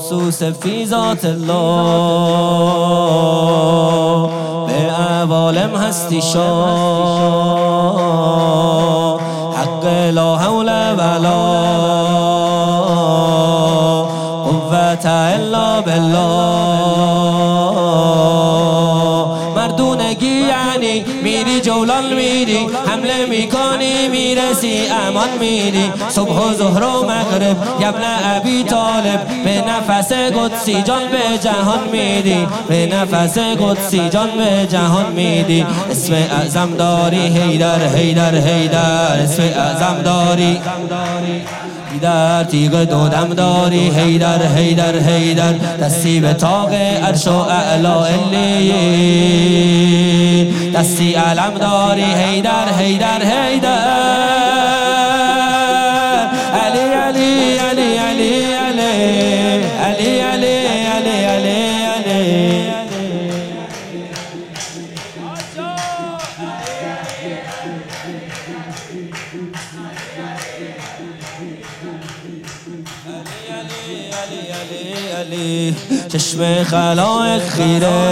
مخصوص فی ذات الله به عوالم هستی شاه حق لا حول ولا قوة الا بالله. مردونگی یعنی میری جولان میری حمله میکنی میرسی امان میری صبح و ظهر و مغرب ابن ابی طالب به نفس قدسی جان به جهان میدی به نفس قدسی جان به جهان میدی. اسم اعظم داری حیدر حیدر حیدر اسم اعظم داری حیدر تیغ دودم داری حیدر حیدر حیدر دستی به طاق عرش و اعلا علیین دستی علم داری حیدر حیدر حیدر علی علی علی علی علی علی علی علی علی علی چشم خلایق خیره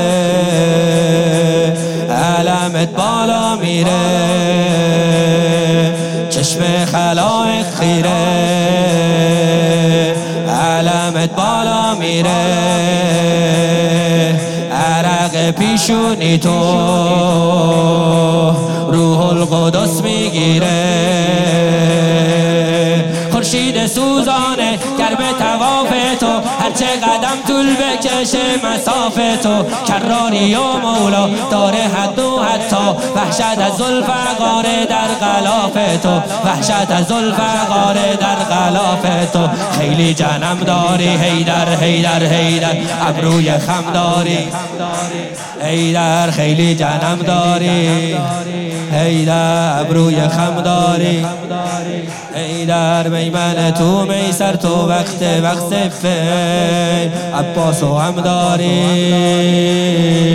علمت بالا میره چشم خلایق خیره علمت بالا میره عرق پیشونی تو روح القدس میگیره خورشید سوزانه گرم طواف تو هرچه قدم طول بکشه مسافه تو کراری و مولا داره حد و حتی وحشت از ذوالفقار در غلاف تو وحشت از ذوالفقار در غلاف تو خیلی جنم داری حیدر حیدر حیدر ابروی خم داری حیدر خیلی جنم داری حیدر ابروی خم داری حیدر میمن تو میسر تو وقت فیل عباس و هم داری